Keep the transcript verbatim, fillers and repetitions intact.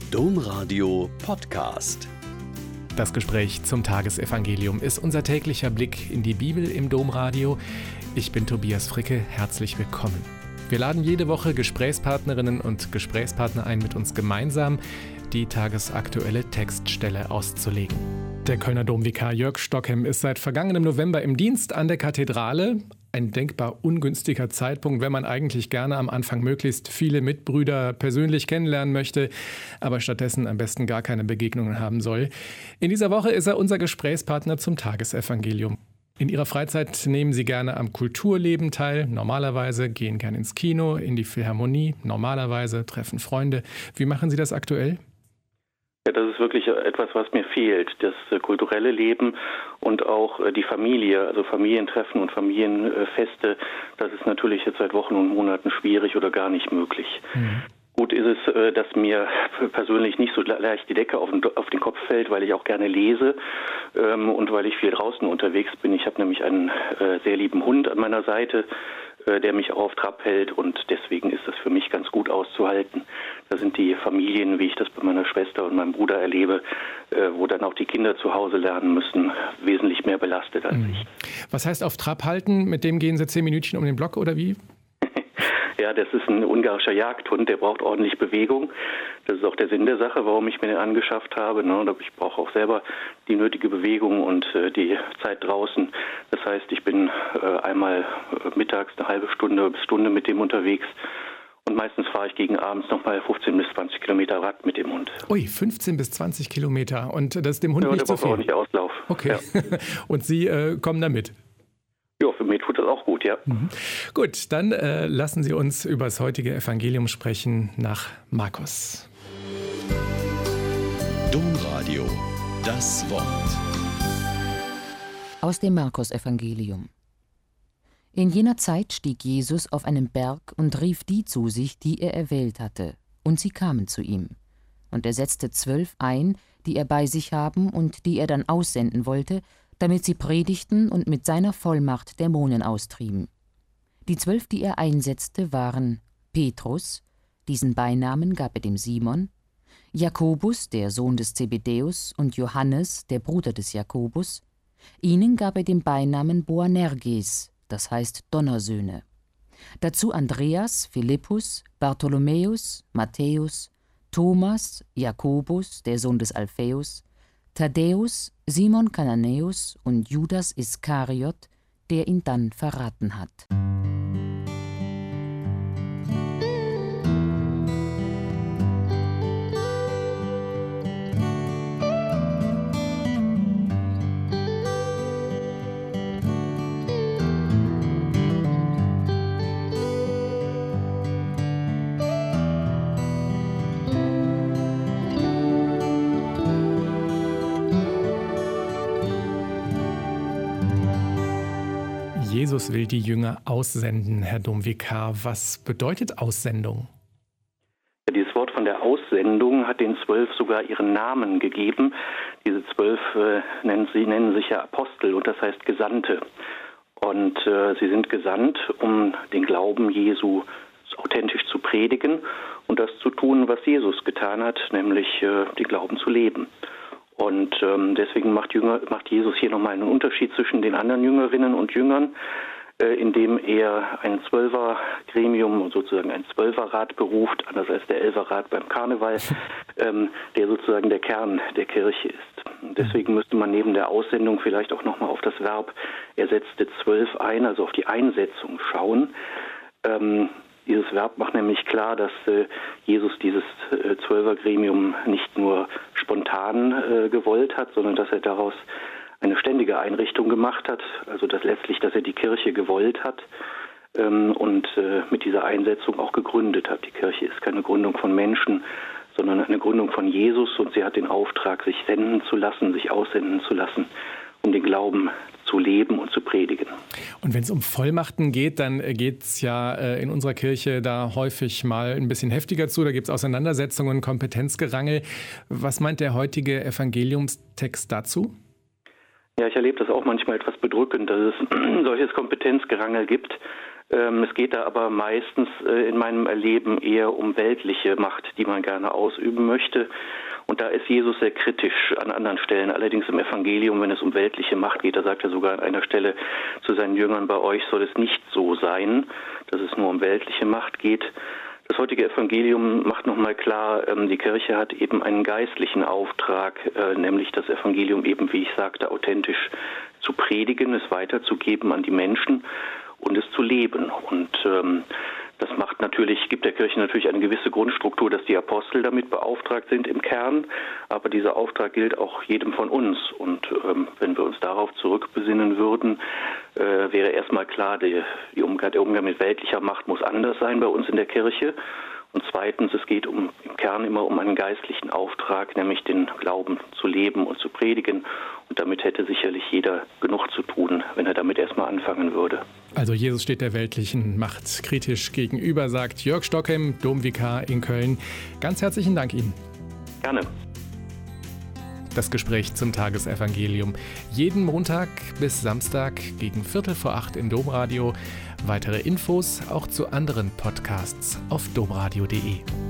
Domradio Podcast. Das Gespräch zum Tagesevangelium ist unser täglicher Blick in die Bibel im Domradio. Ich bin Tobias Fricke, herzlich willkommen. Wir laden jede Woche Gesprächspartnerinnen und Gesprächspartner ein, mit uns gemeinsam die tagesaktuelle Textstelle auszulegen. Der Kölner Domvikar Jörg Stockhem ist seit vergangenem November im Dienst an der Kathedrale. Ein denkbar ungünstiger Zeitpunkt, wenn man eigentlich gerne am Anfang möglichst viele Mitbrüder persönlich kennenlernen möchte, aber stattdessen am besten gar keine Begegnungen haben soll. In dieser Woche ist er unser Gesprächspartner zum Tagesevangelium. In Ihrer Freizeit nehmen Sie gerne am Kulturleben teil, normalerweise, gehen gerne ins Kino, in die Philharmonie, normalerweise, treffen Freunde. Wie machen Sie das aktuell? Ja, das ist wirklich etwas, was mir fehlt, das äh, kulturelle Leben und auch äh, die Familie, also Familientreffen und Familienfeste. Das ist natürlich jetzt seit Wochen und Monaten schwierig oder gar nicht möglich. Mhm. Gut ist es, äh, dass mir persönlich nicht so leicht die Decke auf den, auf den Kopf fällt, weil ich auch gerne lese ähm, und weil ich viel draußen unterwegs bin. Ich habe nämlich einen äh, sehr lieben Hund an meiner Seite, der mich auch auf Trab hält, und deswegen ist das für mich ganz gut auszuhalten. Da sind die Familien, wie ich das bei meiner Schwester und meinem Bruder erlebe, wo dann auch die Kinder zu Hause lernen müssen, wesentlich mehr belastet als ich. Was heißt auf Trab halten? Mit dem gehen Sie zehn Minütchen um den Block oder wie? Ja, das ist ein ungarischer Jagdhund, der braucht ordentlich Bewegung. Das ist auch der Sinn der Sache, warum ich mir den angeschafft habe. Ich brauche auch selber die nötige Bewegung und die Zeit draußen. Das heißt, ich bin einmal mittags eine halbe Stunde bis Stunde mit dem unterwegs. Und meistens fahre ich gegen abends nochmal fünfzehn bis zwanzig Kilometer Rad mit dem Hund. Ui, fünfzehn bis zwanzig Kilometer. Und das ist dem Hund ja, nicht zu viel? Ja, der braucht auch nicht Auslauf. Okay. Ja. Und Sie äh, kommen da mit? Ja, für mich tut das auch gut, ja. Mhm. Gut, dann äh, lassen Sie uns über das heutige Evangelium sprechen nach Markus. Domradio, das Wort. Aus dem Markus-Evangelium. In jener Zeit stieg Jesus auf einen Berg und rief die zu sich, die er erwählt hatte, und sie kamen zu ihm. Und er setzte zwölf ein, die er bei sich haben und die er dann aussenden wollte, damit sie predigten und mit seiner Vollmacht Dämonen austrieben. Die zwölf, die er einsetzte, waren Petrus, diesen Beinamen gab er dem Simon, Jakobus, der Sohn des Zebedäus, und Johannes, der Bruder des Jakobus. Ihnen gab er den Beinamen Boanerges, das heißt Donnersöhne. Dazu Andreas, Philippus, Bartholomäus, Matthäus, Thomas, Jakobus, der Sohn des Alpheus, Thaddäus, Simon Kananäus und Judas Iskariot, der ihn dann verraten hat. Jesus will die Jünger aussenden, Herr Domvikar. Was bedeutet Aussendung? Ja, dieses Wort von der Aussendung hat den Zwölf sogar ihren Namen gegeben. Diese Zwölf äh, nennen, sie nennen sich ja Apostel, und das heißt Gesandte. Und äh, sie sind gesandt, um den Glauben Jesu authentisch zu predigen und das zu tun, was Jesus getan hat, nämlich äh, den Glauben zu leben. Und ähm, deswegen macht, Jünger, macht Jesus hier nochmal einen Unterschied zwischen den anderen Jüngerinnen und Jüngern, äh, indem er ein Zwölfergremium, sozusagen ein Zwölferrat beruft, anders als der Elferrat beim Karneval, ähm, der sozusagen der Kern der Kirche ist. Und deswegen müsste man neben der Aussendung vielleicht auch nochmal auf das Verb er setzte zwölf ein, also auf die Einsetzung schauen. Ähm, Dieses Verb macht nämlich klar, dass äh, Jesus dieses äh, Zwölfergremium nicht nur spontan äh, gewollt hat, sondern dass er daraus eine ständige Einrichtung gemacht hat, also dass letztlich, dass er die Kirche gewollt hat ähm, und äh, mit dieser Einsetzung auch gegründet hat. Die Kirche ist keine Gründung von Menschen, sondern eine Gründung von Jesus, und sie hat den Auftrag, sich senden zu lassen, sich aussenden zu lassen, um den Glauben zu leben und zu predigen. Und wenn es um Vollmachten geht, dann geht es ja äh, in unserer Kirche da häufig mal ein bisschen heftiger zu. Da gibt es Auseinandersetzungen, Kompetenzgerangel. Was meint der heutige Evangeliumstext dazu? Ja, ich erlebe das auch manchmal etwas bedrückend, dass es solches Kompetenzgerangel gibt. Es geht da aber meistens in meinem Erleben eher um weltliche Macht, die man gerne ausüben möchte. Und da ist Jesus sehr kritisch an anderen Stellen. Allerdings im Evangelium, wenn es um weltliche Macht geht, da sagt er sogar an einer Stelle zu seinen Jüngern, bei euch soll es nicht so sein, dass es nur um weltliche Macht geht. Das heutige Evangelium macht nochmal klar, die Kirche hat eben einen geistlichen Auftrag, nämlich das Evangelium eben, wie ich sagte, authentisch zu predigen, es weiterzugeben an die Menschen und es zu leben. Und ähm, das macht natürlich, gibt der Kirche natürlich eine gewisse Grundstruktur, dass die Apostel damit beauftragt sind im Kern, aber dieser Auftrag gilt auch jedem von uns. Und ähm, wenn wir uns darauf zurückbesinnen würden, äh, wäre erstmal klar, die, die Umgang, der Umgang mit weltlicher Macht muss anders sein bei uns in der Kirche. Und zweitens, es geht um, im Kern immer um einen geistlichen Auftrag, nämlich den Glauben zu leben und zu predigen. Und damit hätte sicherlich jeder genug zu tun, wenn er damit erstmal anfangen würde. Also Jesus steht der weltlichen Macht kritisch gegenüber, sagt Jörg Stockhem, Domvikar in Köln. Ganz herzlichen Dank Ihnen. Gerne. Das Gespräch zum Tagesevangelium. Jeden Montag bis Samstag gegen Viertel vor acht im Domradio. Weitere Infos auch zu anderen Podcasts auf domradio punkt de.